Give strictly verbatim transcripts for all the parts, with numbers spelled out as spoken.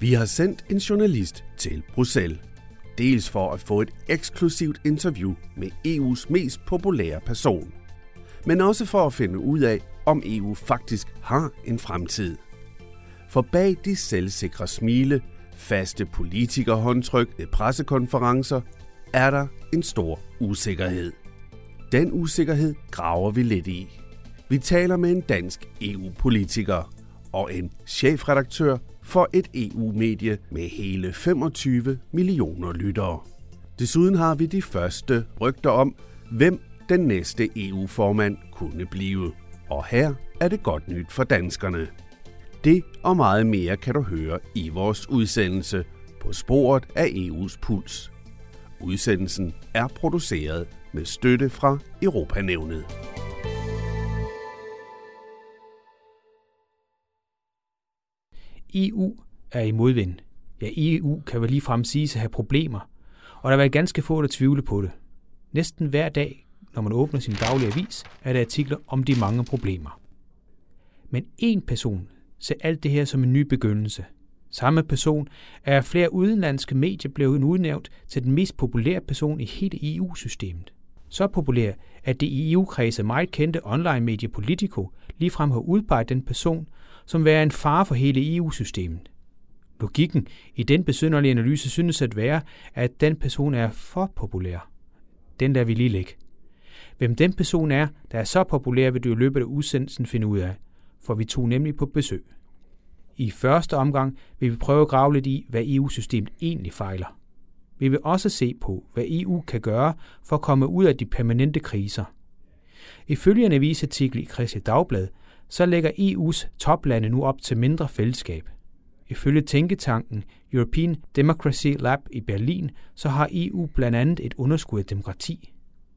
Vi har sendt en journalist til Bruxelles. Dels for at få et eksklusivt interview med E U's mest populære person, men også for at finde ud af, om E U faktisk har en fremtid. For bag de selvsikre smile, faste politikerhåndtryk ved pressekonferencer, er der en stor usikkerhed. Den usikkerhed graver vi lidt i. Vi taler med en dansk E U-politiker og en chefredaktør for et E U-medie med hele femogtyve millioner lyttere. Desuden har vi de første rygter om, hvem den næste E U-formand kunne blive. Og her er det godt nyt for danskerne. Det og meget mere kan du høre i vores udsendelse På sporet af E U's puls. Udsendelsen er produceret med støtte fra Europanævnet. E U er i modvind. Ja, E U kan vel ligefrem siges at have problemer, og der er vel ganske få, der tvivle på det. Næsten hver dag, når man åbner sin daglige avis, er der artikler om de mange problemer. Men én person ser alt det her som en ny begyndelse. Samme person er af flere udenlandske medier blevet udnævnt til den mest populære person i hele E U-systemet. Så populær, at det i E U-kredse meget kendte online-medie Politico ligefrem har udpeget den person som være en fare for hele E U-systemet. Logikken i den besynderlige analyse synes at være, at den person er for populær. Den lader vi lige ligge. Hvem den person er, der er så populær, vil du i løbet af udsendelsen finde ud af, for vi tog nemlig på besøg. I første omgang vil vi prøve at grave lidt i, hvad E U-systemet egentlig fejler. Vi vil også se på, hvad E U kan gøre for at komme ud af de permanente kriser. Ifølge en avisartikel i Kristeligt Dagblad, så lægger E U's toplande nu op til mindre fællesskab. Ifølge tænketanken European Democracy Lab i Berlin, så har E U blandt andet et underskud af demokrati.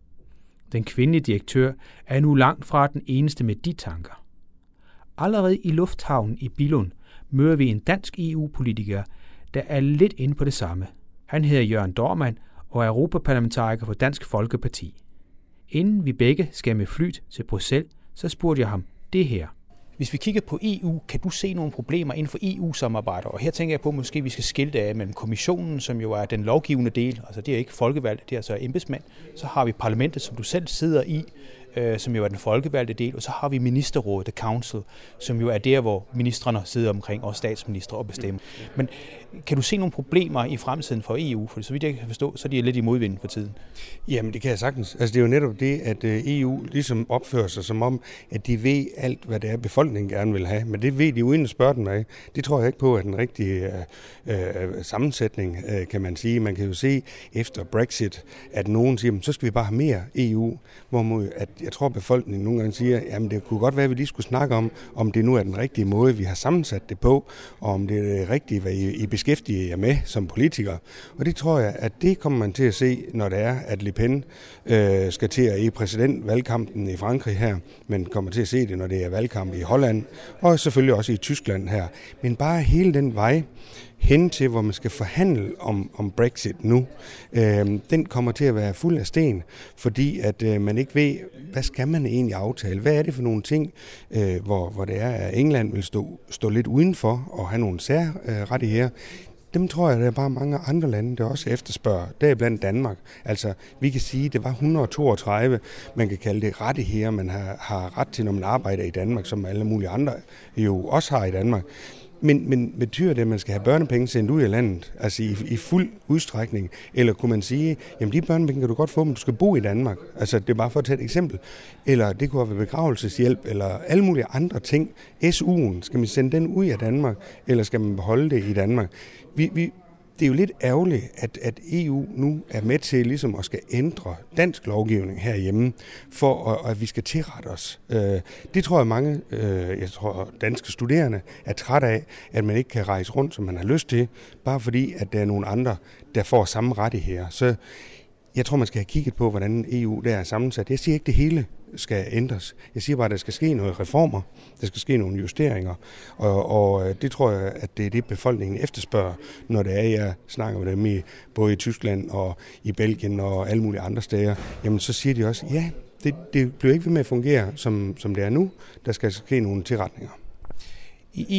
Den kvindelige direktør er nu langt fra den eneste med de tanker. Allerede i lufthavnen i Billund møder vi en dansk E U-politiker, der er lidt inde på det samme. Han hedder Jørgen Dohrmann og er europaparlamentariker for Dansk Folkeparti. Inden vi begge skal med flyt til Bruxelles, så spurgte jeg ham det her. Hvis vi kigger på E U, kan du se nogle problemer inden for E U-samarbejdet? Og her tænker jeg på, at måske vi skal skilte af mellem kommissionen, som jo er den lovgivende del, altså det er ikke folkevalgte, det er altså embedsmænd. Så har vi parlamentet, som du selv sidder i, øh, som jo er den folkevalgte del, og så har vi ministerrådet, the council, som jo er der, hvor ministrene sidder omkring, og statsministre og bestemmer. Men kan du se nogle problemer i fremtiden for E U? For så vidt jeg kan forstå, så er de lidt i modvind for tiden. Jamen det kan jeg sagtens. Altså det er jo netop det, at E U ligesom opfører sig som om, at de ved alt, hvad det er, befolkningen gerne vil have. Men det ved de uden at spørge den af. Det tror jeg ikke på, at den rigtige øh, sammensætning, øh, kan man sige. Man kan jo se efter Brexit, at nogen siger, så skal vi bare have mere E U. Hvorimod at jeg tror, befolkningen nogle gange siger, jamen det kunne godt være, at vi lige skulle snakke om, om det nu er den rigtige måde, vi har sammensat det på, og om det er det rigtige, hvad I, I beskæftiger jer med som politikere. Og det tror jeg, at det kommer man til at se, når det er, at Le Pen øh, skal til at i præsidentvalgkampen i Frankrig her, men kommer til at se det, når det er valgkamp i Holland, og selvfølgelig også i Tyskland her. Men bare hele den vej hen til, hvor man skal forhandle om, om Brexit nu, øh, den kommer til at være fuld af sten, fordi at øh, man ikke ved, hvad skal man egentlig aftale? Hvad er det for nogle ting, øh, hvor, hvor det er, at England vil stå, stå lidt udenfor og have nogle særrettigheder? Dem tror jeg, der er bare mange andre lande, der også efterspørger. Der er blandt Danmark. Altså, vi kan sige, at det var et hundrede og toogtredive, man kan kalde det rettigheder, man har, har ret til, når man arbejder i Danmark, som alle mulige andre jo også har i Danmark. Men, men betyder det, at man skal have børnepenge sendt ud af landet, altså i, i fuld udstrækning? Eller kunne man sige, jamen de børnepenge kan du godt få, men du skal bo i Danmark? Altså det er bare for at tage et eksempel. Eller det kunne være begravelseshjælp, eller alle mulige andre ting. S U'en, skal man sende den ud af Danmark, eller skal man beholde det i Danmark? Vi, vi, det er jo lidt ærgerligt, at, at E U nu er med til ligesom at skal ændre dansk lovgivning herhjemme, for at, at vi skal tilrette os. Øh, det tror jeg mange, øh, jeg tror danske studerende er træt af, at man ikke kan rejse rundt, som man har lyst til, bare fordi, at der er nogle andre, der får samme rettigheder. Så jeg tror, man skal have kigget på, hvordan E U der er sammensat. Jeg siger ikke, det hele skal ændres. Jeg siger bare, at der skal ske nogle reformer, der skal ske nogle justeringer, og, og det tror jeg, at det er det, befolkningen efterspørger, når det er, jeg snakker med dem i, både i Tyskland og i Belgien og alle mulige andre steder. Jamen, så siger de også, ja, det, det bliver ikke ved med at fungere, som, som det er nu. Der skal ske nogle tilretninger. I E U,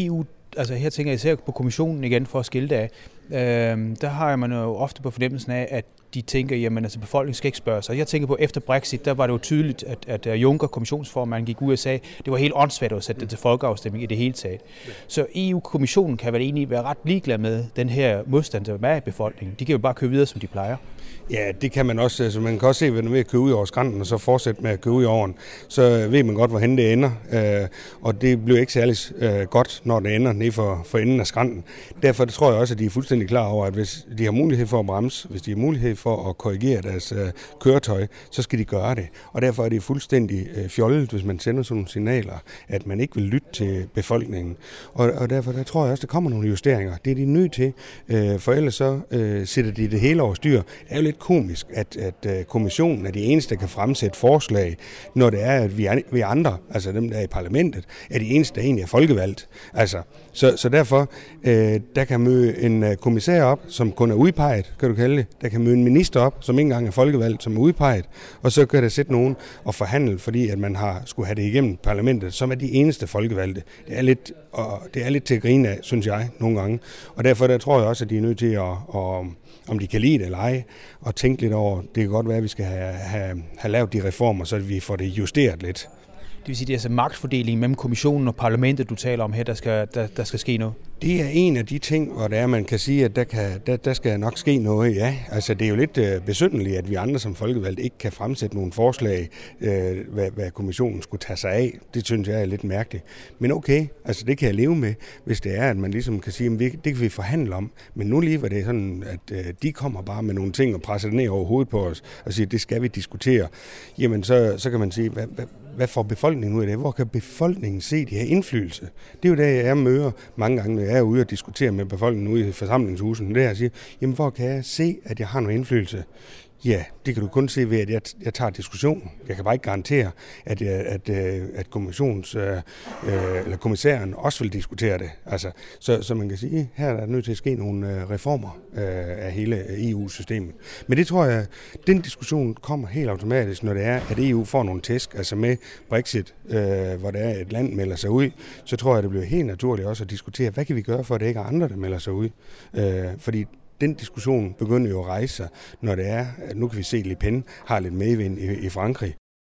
altså her tænker jeg især på kommissionen igen for at skille det af. Øh, der har man jo ofte på fornemmelsen af, at de tænker, jamen altså befolkningen skal ikke spørge sig. Jeg tænker på, efter Brexit, der var det jo tydeligt, at, at Juncker, kommissionsformanden, gik ud og sagde, det var helt åndssvagt at sætte det til folkeafstemning i det hele taget. Så E U-kommissionen kan vel egentlig være ret ligeglad med den her modstand, der er i befolkningen. De kan jo bare køre videre, som de plejer. Ja, det kan man også. Altså, man kan også se, at man er ved at køre ud over skrænten, og så fortsætte med at køre ud i åren. Så ved man godt, hvorhen det ender. Øh, og det bliver ikke særlig øh, godt, når det ender nede for, for enden af skrænten. Derfor det tror jeg også, at de er fuldstændig klar over, at hvis de har mulighed for at bremse, hvis de har mulighed for at korrigere deres øh, køretøj, så skal de gøre det. Og derfor er det fuldstændig øh, fjollet, hvis man sender sådan nogle signaler, at man ikke vil lytte til befolkningen. Og, og derfor der tror jeg også, at der kommer nogle justeringer. Det er de nødt til, øh, for ellers så øh, sætter de det hele over styr. Det er jo lidt komisk, at, at kommissionen er de eneste, der kan fremsætte forslag, når det er, at vi, er, vi andre, altså dem, der er i parlamentet, er de eneste, der egentlig er folkevalgt. Altså, så, så derfor, øh, der kan møde en kommissær op, som kun er udpeget, kan du kalde det. Der kan møde en minister op, som ikke engang er folkevalgt, som er udpeget. Og så kan der sætte nogen og forhandle, fordi at man har skulle have det igennem parlamentet, som er de eneste folkevalgte. Det er lidt, og det er lidt til at grine af, synes jeg, nogle gange. Og derfor der tror jeg også, at de er nødt til at, at om de kan lide det eller ej, og tænke lidt over, det kan godt være, at vi skal have, have, have lavet de reformer, så vi får det justeret lidt. Det vil sige, det er altså magtfordelingen mellem kommissionen og parlamentet, du taler om her, der skal, der, der skal ske noget? Det er en af de ting, hvor det er, man kan sige, at der, kan, der, der skal nok ske noget, ja. Altså, det er jo lidt øh, besynderligt, at vi andre som folkevalgte ikke kan fremsætte nogle forslag, øh, hvad, hvad kommissionen skulle tage sig af. Det synes jeg er lidt mærkeligt. Men okay, altså det kan jeg leve med, hvis det er, at man ligesom kan sige, at det kan vi forhandle om. Men nu lige var det sådan, at øh, de kommer bare med nogle ting og presser det ned over hovedet på os og siger, at det skal vi diskutere. Jamen, så, så kan man sige, hvad, hvad, hvad får befolkningen ud af det? Hvor kan befolkningen se de her indflydelse? Det er jo det, jeg møder mange gange, når jeg er ude og diskutere med befolkningen ude i forsamlingshusen. Det er at sige, jamen hvor kan jeg se, at jeg har noget indflydelse? Ja, det kan du kun se ved, at jeg, jeg tager diskussionen. Jeg kan bare ikke garantere, at, at, at kommissions, øh, eller kommissæren også vil diskutere det. Altså, så, så man kan sige, her er der nødt til at ske nogle reformer øh, af hele E U-systemet. Men det tror jeg, den diskussion kommer helt automatisk, når det er, at E U får nogle tæsk, altså med Brexit, øh, hvor det er, et land melder sig ud, så tror jeg, det bliver helt naturligt også at diskutere, hvad kan vi gøre for, at det ikke er andre, der melder sig ud? Øh, fordi den diskussion begynder jo at rejse sig, når det er, at nu kan vi se, at Le Pen har lidt medvind i, i Frankrig.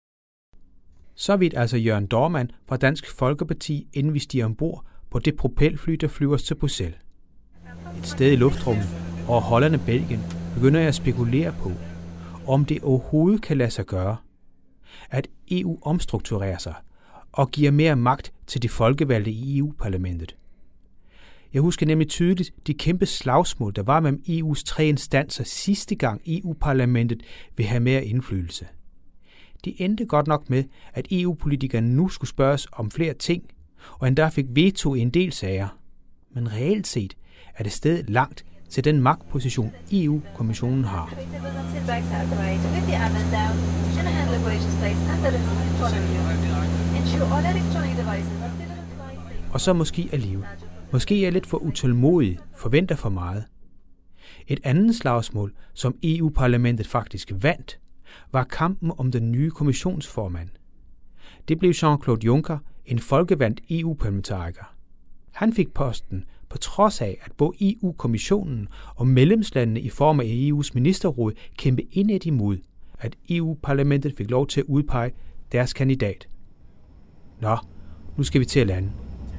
Så vidt altså Jørgen Dohrmann fra Dansk Folkeparti, inden vi stiger ombord på det propelfly, der flyver os til Bruxelles. Et sted i luftrummet over Holland og Belgien begynder jeg at spekulere på, om det overhovedet kan lade sig gøre, at E U omstrukturerer sig og giver mere magt til de folkevalgte i E U-parlamentet. Jeg husker nemlig tydeligt de kæmpe slagsmål, der var mellem E U's tre instanser sidste gang E U-parlamentet vil have mere indflydelse. Det endte godt nok med, at E U-politikerne nu skulle spørges om flere ting, og endda fik veto i en del sager. Men reelt set er det stadig langt til den magtposition E U-kommissionen har. Og så måske alligevel. Måske er jeg lidt for utålmodig, forventer for meget. Et andet slagsmål, som E U-parlamentet faktisk vandt, var kampen om den nye kommissionsformand. Det blev Jean-Claude Juncker, en folkevalgt E U-parlamentariker. Han fik posten på trods af, at både E U-kommissionen og medlemslandene i form af E U's ministerråd kæmpede indædt imod, at E U-parlamentet fik lov til at udpege deres kandidat. Nå, nu skal vi til at lande.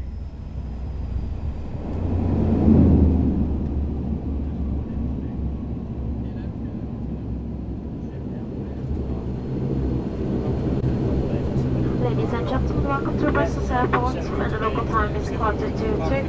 Ladies and gentlemen, welcome to Brussels Airport, and the local time is quarter to two.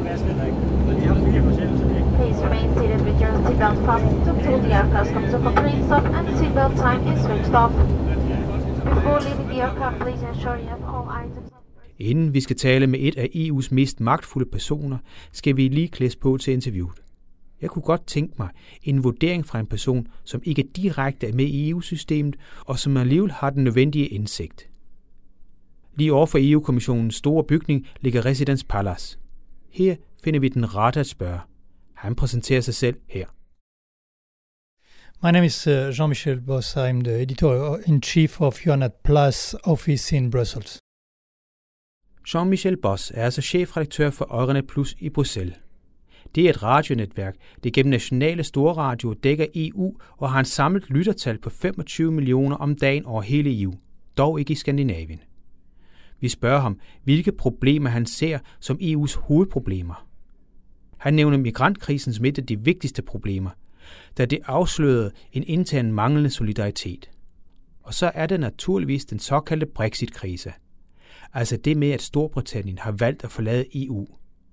Please remain seated with your seatbelt fastened until the aircraft comes to complete stop and the seatbelt sign is switched off. Before leaving the aircraft, please ensure you have all items. Inden vi skal tale med et af E U's mest magtfulde personer, skal vi lige klædes på til interviewet. Jeg kunne godt tænke mig en vurdering fra en person, som ikke direkte er med i E U-systemet, og som alligevel har den nødvendige indsigt. Lige over for E U-kommissionens store bygning ligger Residence Palace. Her finder vi den rette at spørge. Han præsenterer sig selv her. My name is uh, Jean-Michel Boss. I'm the editor-in-chief of Ioannat Place office in Brussels. Jean-Michel Boss er altså chefredaktør for Euranet Plus i Bruxelles. Det er et radionetværk, det gennem nationale storradioer dækker E U og har en samlet lyttertal på femogtyve millioner om dagen over hele E U, dog ikke i Skandinavien. Vi spørger ham, hvilke problemer han ser som E U's hovedproblemer. Han nævner migrantkrisen som et af de vigtigste problemer, da det afslørede en intern manglende solidaritet. Og så er det naturligvis den såkaldte Brexit-krise. Altså det med, at Storbritannien har valgt at forlade E U.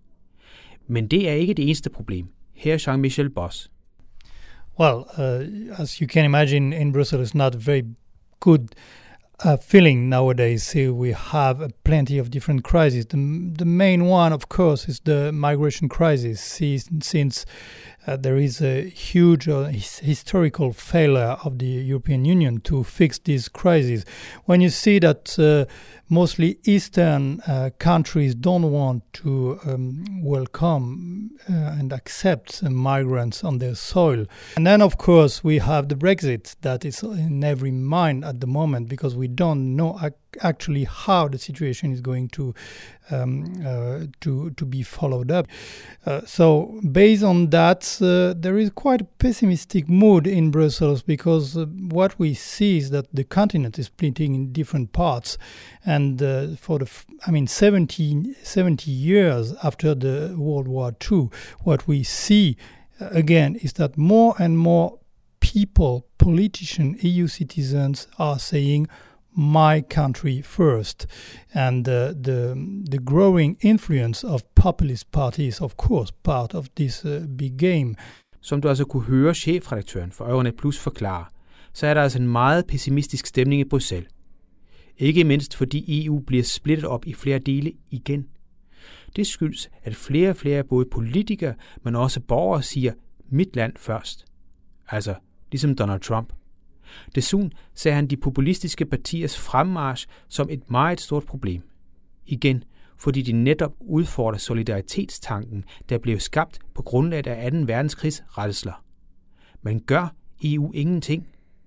Men det er ikke det eneste problem. Her er Jean-Michel Boss. Well, uh, as you can imagine, in Brussels, it's not a very good uh, feeling nowadays. Uh, we have uh, plenty of different crises. The, the main one, of course, is the migration crisis, since, since uh, there is a huge uh, his, historical failure of the European Union to fix this crisis. When you see that uh, mostly Eastern uh, countries don't want to um, welcome uh, and accept uh, migrants on their soil. And then, of course, we have the Brexit that is in every mind at the moment, because we don't know ac- actually how the situation is going to um, uh, to to be followed up. Uh, so based on that, uh, there is quite a pessimistic mood in Brussels, because uh, what we see is that the continent is splitting in different parts. And uh, for the, f- I mean, seventy, seventy years after the World War Two, what we see uh, again is that more and more people, politicians, E U citizens are saying, my country first. And uh, the the growing influence of populist parties, of course, part of this uh, big game. Som du altså kunne høre chefredaktøren for Euranet Plus forklare, så er der altså en meget pessimistisk stemning i Bruxelles. Ikke mindst fordi E U bliver splittet op i flere dele igen. Det skyldes, at flere og flere både politikere, men også borgere siger, mit land først. Altså ligesom Donald Trump. Desuden ser han de populistiske partiers fremmarch som et meget stort problem. Igen, fordi de netop udfordrer solidaritetstanken, der blev skabt på grundlag af anden verdenskrigs rædsler. Men gør E U ingenting?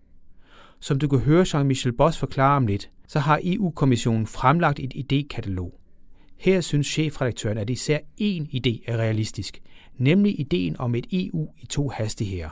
Som du kan høre Jean-Michel Boss forklare om lidt, så har E U-kommissionen fremlagt et idékatalog. Her synes chefredaktøren, at især én idé er realistisk, nemlig ideen om et E U i to hastigheder.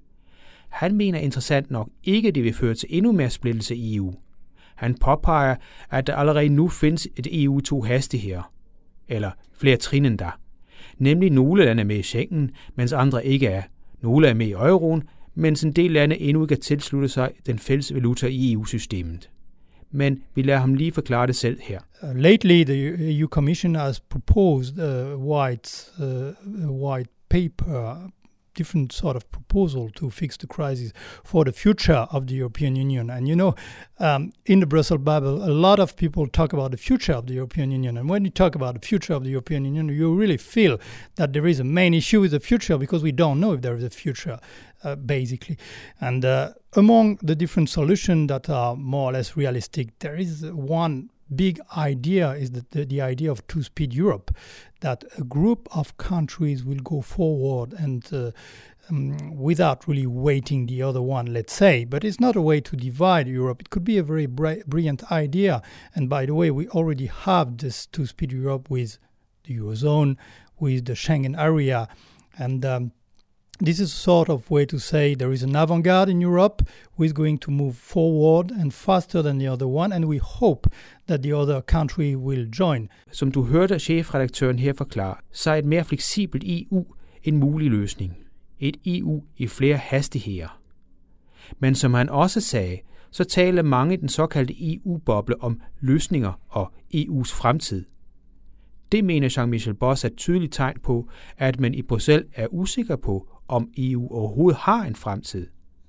Han mener interessant nok ikke, at det vil føre til endnu mere splittelse i E U. Han påpeger, at der allerede nu findes et E U i to hastigheder, eller flere trin end der. Nemlig nogle lande er med i Schengen, mens andre ikke er. Nogle er med i euroen, mens en del lande endnu ikke har tilsluttet sig den fælles valuta i E U-systemet. Men vi lader ham lige forklare det selv her. Uh, lately, the E U Commission has proposed a white, uh, a white paper, different sort of proposal to fix the crisis for the future of the European Union. And you know, um, in the Brussels bubble, a lot of people talk about the future of the European Union. And when you talk about the future of the European Union, you really feel that there is a main issue with the future, because we don't know if there is a future, uh, basically. And uh, among the different solutions that are more or less realistic, there is one big idea, is that the, the idea of two-speed Europe, that a group of countries will go forward and uh, um, without really waiting the other one, let's say. But it's not a way to divide Europe. It could be a very bri- brilliant idea. And by the way, we already have this two-speed Europe with the Eurozone, with the Schengen area. And um, this is a sort of way to say there is an avant-garde in Europe who is going to move forward and faster than the other one, and we hope that the other country will join. Som du hørte chefredaktøren her forklare, så er et mere fleksibelt E U en mulig løsning. Et E U i flere hastigheder. Men som han også sagde, så taler mange i den såkaldte E U-boble om løsninger og E U's fremtid. Det mener Jean-Michel Boss er et tydeligt tegn på, at man i Bruxelles er usikker på, om E U overhovedet har en fremtid.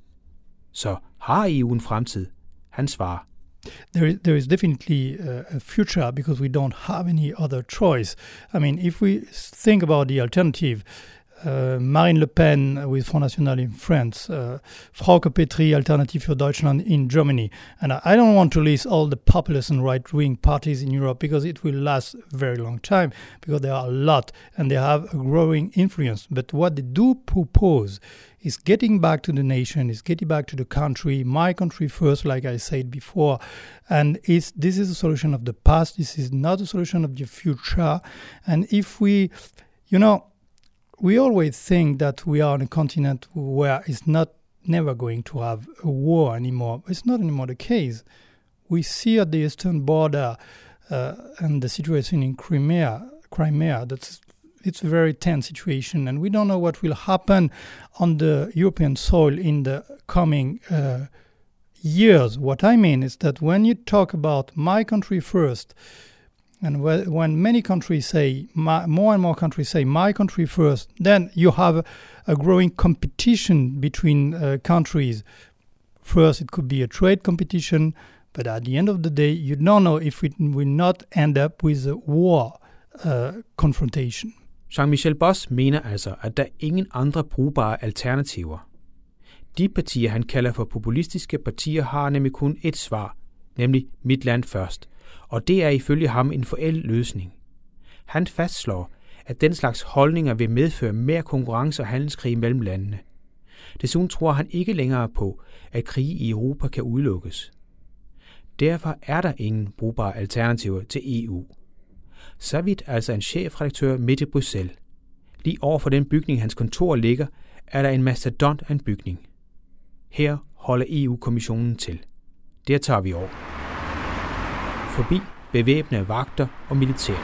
Så har E U en fremtid? Han svarer. There is, there is definitely a, a future, because we don't have any other choice. I mean, if we think about the alternative, uh, Marine Le Pen with Front National in France, uh, Frauke Petry, Alternative für Deutschland in Germany. And I, I don't want to list all the populist and right-wing parties in Europe because it will last a very long time, because there are a lot and they have a growing influence. But what they do propose is getting back to the nation, is getting back to the country, my country first, like I said before. And it's, this is a solution of the past. This is not a solution of the future. And if we, you know, we always think that we are on a continent where it's not never going to have a war anymore. It's not anymore the case. We see at the eastern border uh, and the situation in Crimea, Crimea, that's it's a very tense situation, and we don't know what will happen on the European soil in the coming uh, years. What I mean is that when you talk about my country first, and wh- when many countries say, my, more and more countries say my country first, then you have a, a growing competition between uh, countries. First, it could be a trade competition, but at the end of the day, you don't know if it will not end up with a war uh, confrontation. Jean-Michel Bos mener altså, at der er ingen andre brugbare alternativer. De partier, han kalder for populistiske partier, har nemlig kun et svar, nemlig mit land først. Og det er ifølge ham en forældet løsning. Han fastslår, at den slags holdninger vil medføre mere konkurrence og handelskrig mellem landene. Desuden tror han ikke længere på, at krige i Europa kan udelukkes. Derfor er der ingen brugbare alternativer til E U. Så vidt altså en chefredaktør midt i Bruxelles. Lige over for den bygning, hans kontor ligger, er der en mastodont af en bygning. Her holder E U-kommissionen til. Der tager vi over. Forbi bevæbnede vagter og militær.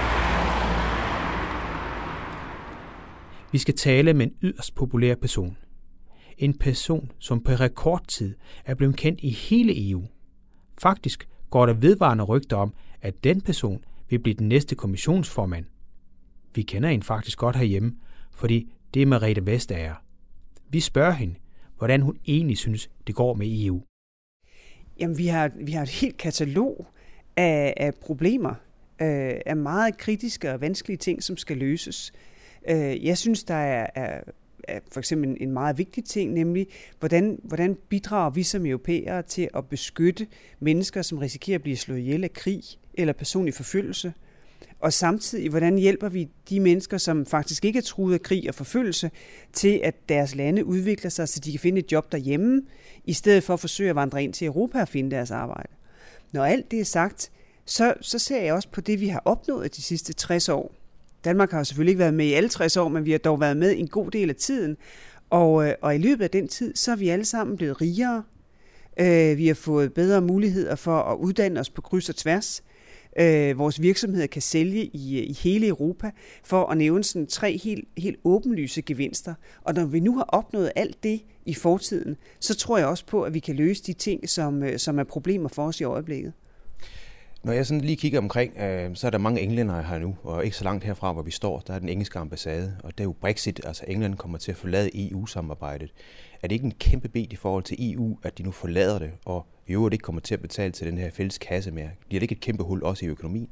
Vi skal tale med en yderst populær person. En person, som på rekordtid er blevet kendt i hele E U. Faktisk går der vedvarende rygter om, at den person vil blive den næste kommissionsformand. Vi kender hende faktisk godt herhjemme, fordi det er Margrethe Vestager. Vi spørger hende, hvordan hun egentlig synes, det går med E U. Jamen, vi har, vi har et helt katalog af, af problemer, øh, af meget kritiske og vanskelige ting, som skal løses. Øh, jeg synes, der er, er, er for eksempel en meget vigtig ting, nemlig hvordan, hvordan bidrager vi som europæere til at beskytte mennesker, som risikerer at blive slået ihjel af krig eller personlig forfølgelse, og samtidig, hvordan hjælper vi de mennesker, som faktisk ikke er truet af krig og forfølgelse, til at deres lande udvikler sig, så de kan finde et job derhjemme, i stedet for at forsøge at vandre ind til Europa og finde deres arbejde. Når alt det er sagt, så, så ser jeg også på det, vi har opnået de sidste tres år. Danmark har jo selvfølgelig ikke været med i alle tres år, men vi har dog været med en god del af tiden, og, og i løbet af den tid, så er vi alle sammen blevet rigere. Vi har fået bedre muligheder for at uddanne os på kryds og tværs. Øh, vores virksomheder kan sælge i, i hele Europa, for at nævne sådan tre helt, helt åbenlyse gevinster. Og når vi nu har opnået alt det i fortiden, så tror jeg også på, at vi kan løse de ting, som, som er problemer for os i øjeblikket. Når jeg sådan lige kigger omkring, øh, så er der mange englændere her nu, og ikke så langt herfra, hvor vi står, der er den engelske ambassade, og det er jo Brexit, altså England kommer til at forlade E U-samarbejdet. Er det ikke en kæmpe bed i forhold til E U, at de nu forlader det, og i øvrigt ikke kommer til at betale til den her fælles kasse mere? Bliver det ikke et kæmpe hul også i økonomien?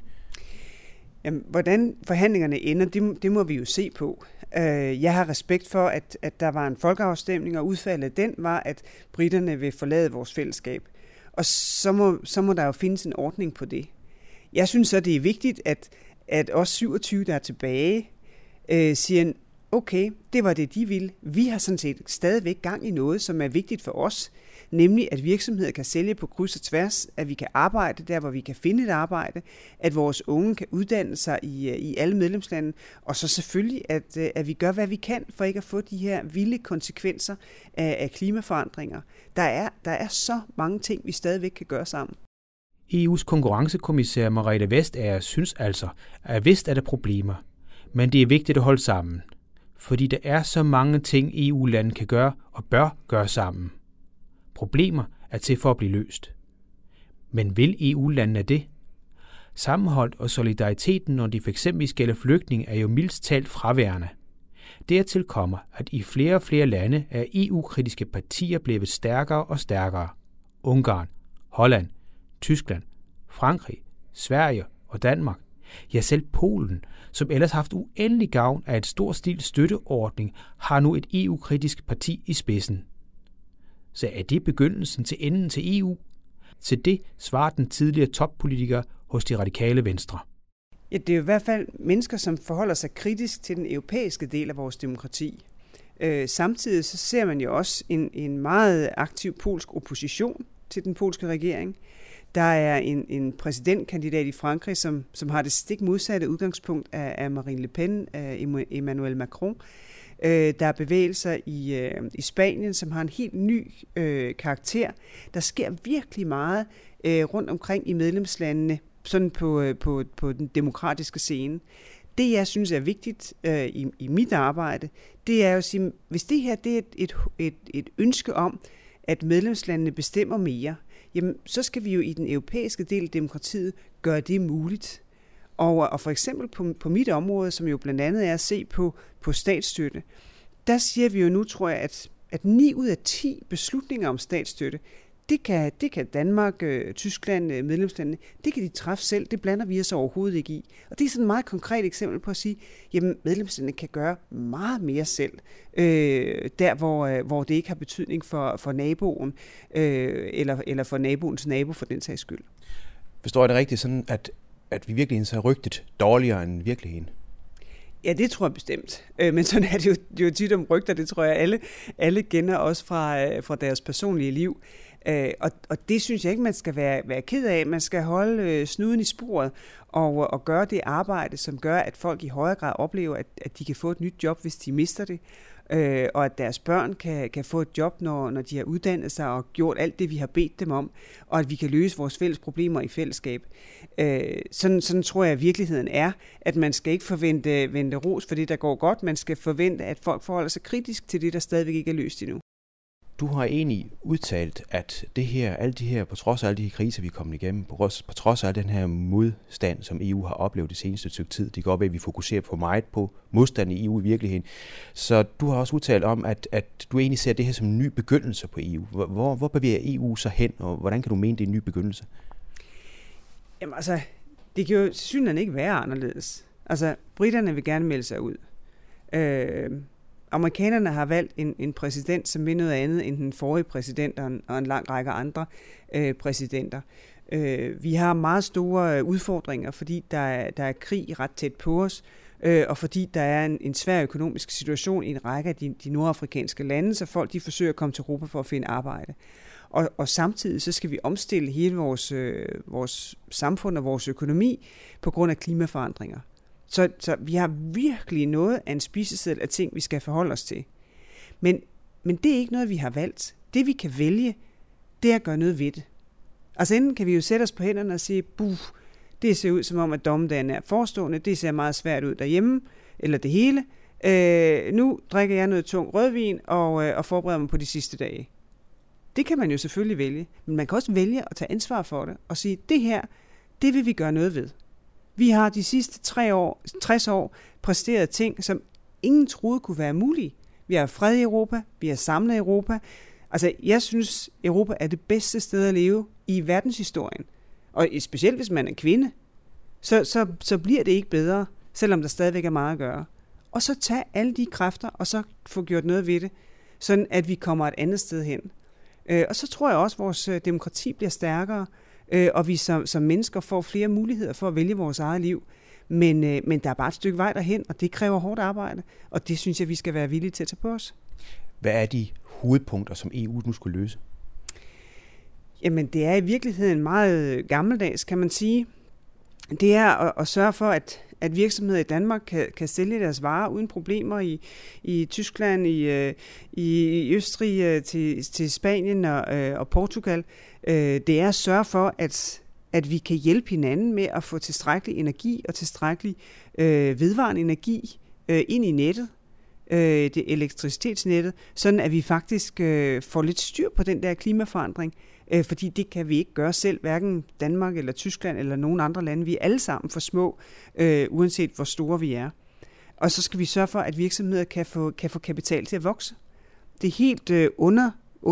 Jamen, hvordan forhandlingerne ender, det, det må vi jo se på. Jeg har respekt for, at, at der var en folkeafstemning, og udfaldet den var, at briterne vil forlade vores fællesskab. Og så må, så må der jo findes en ordning på det. Jeg synes så, det er vigtigt, at, at os syvogtyve, der er tilbage, øh, siger, okay, det var det, de ville. Vi har sådan set stadigvæk gang i noget, som er vigtigt for os, nemlig at virksomheder kan sælge på kryds og tværs, at vi kan arbejde der, hvor vi kan finde et arbejde, at vores unge kan uddanne sig i, i alle medlemslande, og så selvfølgelig, at, at vi gør, hvad vi kan, for ikke at få de her vilde konsekvenser af, af klimaforandringer. Der er, der er så mange ting, vi stadigvæk kan gøre sammen. E U's konkurrencekommissær Margrethe Vestager synes altså, at vist er der problemer, men det er vigtigt at holde sammen, fordi der er så mange ting, E U-landene kan gøre og bør gøre sammen. Problemer er til for at blive løst. Men vil E U-landene det? Sammenhold og solidariteten, når de fx gælder flygtninge, er jo mildest talt fraværende. Dertil kommer, at i flere og flere lande er E U-kritiske partier blevet stærkere og stærkere. Ungarn, Holland, Tyskland, Frankrig, Sverige og Danmark Ja, selv Polen, som ellers har haft uendelig gavn af et stort stil støtteordning, har nu et E U-kritisk parti i spidsen. Så er det begyndelsen til enden til E U? Til det svarer den tidligere toppolitiker hos de radikale venstre. Ja, det er jo i hvert fald mennesker, som forholder sig kritisk til den europæiske del af vores demokrati. Øh, samtidig så ser man jo også en, en meget aktiv polsk opposition til den polske regering. Der er en, en præsidentkandidat i Frankrig, som, som har det stik modsatte udgangspunkt af, af Marine Le Pen, af Emmanuel Macron. Øh, der er bevægelser i, øh, i Spanien, som har en helt ny øh, karakter. Der sker virkelig meget øh, rundt omkring i medlemslandene, sådan på, øh, på, på den demokratiske scene. Det, jeg synes er vigtigt øh, i, i mit arbejde, det er jo at sige, hvis det her det er et, et, et, et ønske om, at medlemslandene bestemmer mere, jamen, så skal vi jo i den europæiske del af demokratiet gøre det muligt. Og, og for eksempel på, på mit område, som jo blandt andet er at se på, på statsstøtte, der siger vi jo nu, tror jeg, at, at ni ud af ti beslutninger om statsstøtte, det kan, det kan Danmark, øh, Tyskland, øh, medlemslandene, det kan de træffe selv, det blander vi os overhovedet ikke i. Og det er sådan et meget konkret eksempel på at sige, jamen medlemslandene kan gøre meget mere selv, øh, der hvor, øh, hvor det ikke har betydning for, for naboen, øh, eller, eller for naboens nabo for den sags skyld. Forstår jeg det rigtigt sådan, at, at vi virkelig har rygtet dårligere end virkeligheden? Ja, det tror jeg bestemt. Øh, men sådan er det jo, jo tit om rygter, det tror jeg alle, alle kender også fra, øh, fra deres personlige liv. Øh, og, og det synes jeg ikke, man skal være, være ked af. Man skal holde øh, snuden i sporet og, og gøre det arbejde, som gør, at folk i højere grad oplever, at, at de kan få et nyt job, hvis de mister det. Øh, og at deres børn kan, kan få et job, når, når de har uddannet sig og gjort alt det, vi har bedt dem om. Og at vi kan løse vores fælles problemer i fællesskab. Øh, sådan, sådan tror jeg, at virkeligheden er, at man skal ikke forvente vente ros for det, der går godt. Man skal forvente, at folk forholder sig kritisk til det, der stadigvæk ikke er løst endnu. Du har egentlig udtalt, at det her, alle de her, på trods af alle de her kriser, vi er kommet igennem, på, på trods af den her modstand, som E U har oplevet det seneste stykke tid, det går ved, at vi fokuserer på meget på modstand i E U i virkeligheden. Så du har også udtalt om, at, at du egentlig ser det her som en ny begyndelse på E U. Hvor, hvor bevæger E U så hen, og hvordan kan du mene, det er en ny begyndelse? Jamen altså, det kan jo synligheden ikke være anderledes. Altså, britterne vil gerne melde sig ud. Øh... Amerikanerne har valgt en, en præsident, som vil noget andet end den forrige præsident og en, og en lang række andre øh, præsidenter. Øh, vi har meget store udfordringer, fordi der er, der er krig ret tæt på os, øh, og fordi der er en, en svær økonomisk situation i en række af de, de nordafrikanske lande, så folk de forsøger at komme til Europa for at finde arbejde. Og, og samtidig så skal vi omstille hele vores, øh, vores samfund og vores økonomi på grund af klimaforandringer. Så, så vi har virkelig noget af en spiseseddel af ting, vi skal forholde os til. Men, men det er ikke noget, vi har valgt. Det, vi kan vælge, det er at gøre noget ved det. Altså enten kan vi jo sætte os på hænderne og sige, buh, det ser ud som om, at dommedagen er forestående, det ser meget svært ud derhjemme, eller det hele. Øh, nu drikker jeg noget tung rødvin og, øh, og forbereder mig på de sidste dage. Det kan man jo selvfølgelig vælge, men man kan også vælge at tage ansvar for det og sige, det her, det vil vi gøre noget ved. Vi har de sidste tre år, tres år præsteret ting, som ingen troede kunne være mulige. Vi har fred i Europa, vi har samlet Europa. Altså, jeg synes, Europa er det bedste sted at leve i verdenshistorien. Og specielt hvis man er kvinde, så, så, så bliver det ikke bedre, selvom der stadigvæk er meget at gøre. Og så tag alle de kræfter, og så få gjort noget ved det, sådan at vi kommer et andet sted hen. Og så tror jeg også, at vores demokrati bliver stærkere, og vi som, som mennesker får flere muligheder for at vælge vores eget liv. Men, men der er bare et stykke vej derhen, og det kræver hårdt arbejde, og det synes jeg, vi skal være villige til at tage på os. Hvad er de hovedpunkter, som E U nu skulle løse? Jamen, det er i virkeligheden meget gammeldags, kan man sige. Det er at, at sørge for, at, at virksomheder i Danmark kan, kan sælge deres varer uden problemer i, i Tyskland, i, i Østrig, til, til Spanien og, og Portugal. Det er at sørge for, at, at vi kan hjælpe hinanden med at få tilstrækkelig energi og tilstrækkelig øh, vedvarende energi øh, ind i nettet, øh, det elektricitetsnettet, sådan at vi faktisk øh, får lidt styr på den der klimaforandring, øh, fordi det kan vi ikke gøre selv, hverken Danmark eller Tyskland eller nogen andre lande. Vi er alle sammen for små, øh, uanset hvor store vi er. Og så skal vi sørge for, at virksomheder kan få, kan få kapital til at vokse. Det er helt øh, under, under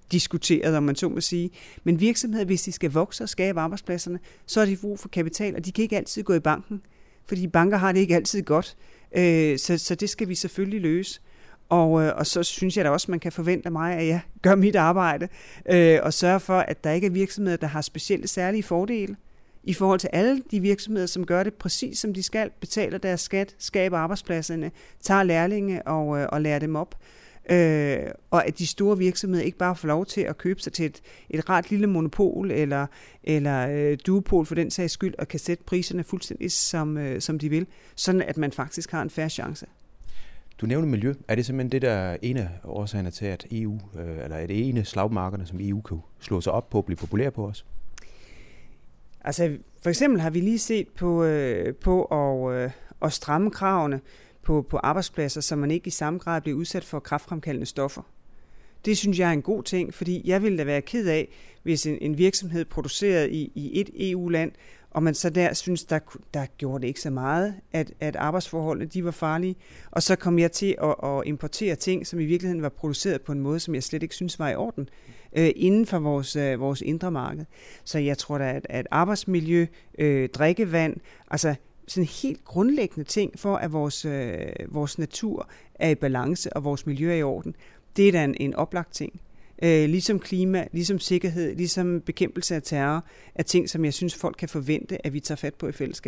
diskuteret, om man så må sige. Men virksomheder, hvis de skal vokse og skabe arbejdspladserne, så er de brug for kapital, og de kan ikke altid gå i banken, fordi banker har det ikke altid godt. Øh, så, så det skal vi selvfølgelig løse. Og, og så synes jeg da også, man kan forvente mig, at jeg gør mit arbejde øh, og sørger for, at der ikke er virksomheder, der har specielle særlige fordele i forhold til alle de virksomheder, som gør det præcis som de skal, betaler deres skat, skaber arbejdspladserne, tager lærlinge og, og lærer dem op. Øh, og at de store virksomheder ikke bare får lov til at købe sig til et, et rart lille monopol eller, eller øh, duopol for den sags skyld, og kan sætte priserne fuldstændig som, øh, som de vil, sådan at man faktisk har en fair chance. Du nævner miljø. Er det simpelthen det, der er en af årsagerne til, at E U, øh, eller er det en af slagmarkerne, som E U kan slå sig op på og blive populær på os? Altså, for eksempel har vi lige set på, øh, på at, øh, at stramme kravene på, på arbejdspladser, så man ikke i samme grad bliver udsat for kræftfremkaldende stoffer. Det synes jeg er en god ting, fordi jeg ville da være ked af, hvis en, en virksomhed produceret i, i et E U-land, og man så der synes, der, der gjorde det ikke så meget, at, at arbejdsforholdene de var farlige. Og så kom jeg til at, at importere ting, som i virkeligheden var produceret på en måde, som jeg slet ikke synes var i orden, øh, inden for vores, øh, vores indre marked. Så jeg tror da, at, at arbejdsmiljø, øh, drikkevand, altså sådan helt grundlæggende ting for, at vores, øh, vores natur er i balance, og vores miljø er i orden, det er da en, en oplagt ting. Øh, ligesom klima, ligesom sikkerhed, ligesom bekæmpelse af terror, er ting, som jeg synes, folk kan forvente, at vi tager fat på i fællesskab.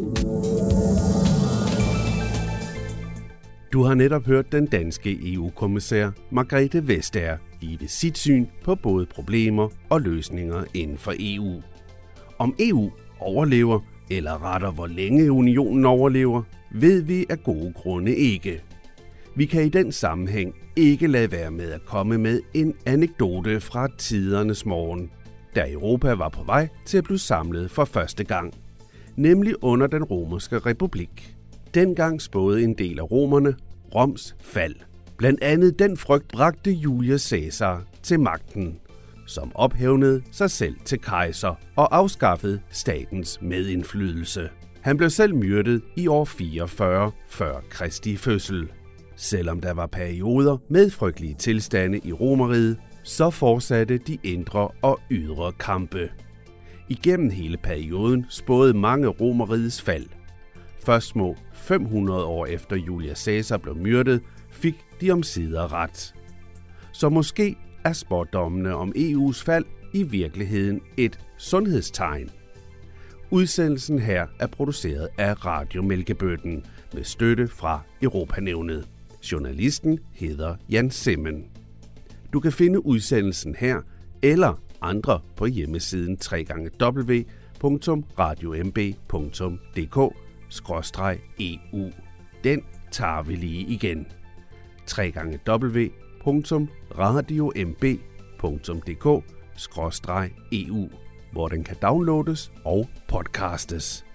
Du har netop hørt den danske E U-kommissær Margrethe Vestager give sit syn på både problemer og løsninger inden for E U. Om E U overlever, eller rettere hvor længe unionen overlever, ved vi af gode grunde ikke. Vi kan i den sammenhæng ikke lade være med at komme med en anekdote fra tidernes morgen, da Europa var på vej til at blive samlet for første gang, nemlig under den romerske republik. Dengang spåede en del af romerne Roms fald. Blandt andet den frygt bragte Julius Caesar til magten, som ophævnede sig selv til kejser og afskaffede statens medindflydelse. Han blev selv myrdet i år fireogfyrre før Kristi fødsel. Selvom der var perioder med frygtelige tilstande i Romeriget, så fortsatte de indre og ydre kampe. Igennem hele perioden spåede mange Romerigets fald. Først små fem hundrede år efter Julius Caesar blev myrdet, fik de omsider ret. Så måske er spådommene om E U's fald i virkeligheden et sundhedstegn. Udsendelsen her er produceret af Radio Mælkebøtten med støtte fra Europanævnet. Journalisten hedder Jan Simmen. Du kan finde udsendelsen her eller andre på hjemmesiden w w w punktum radio m b punktum d k skråstreg e u. Den tager vi lige igen. w w w punktum radio m b punktum d k skråstreg e u, hvor den kan downloades og podcastes.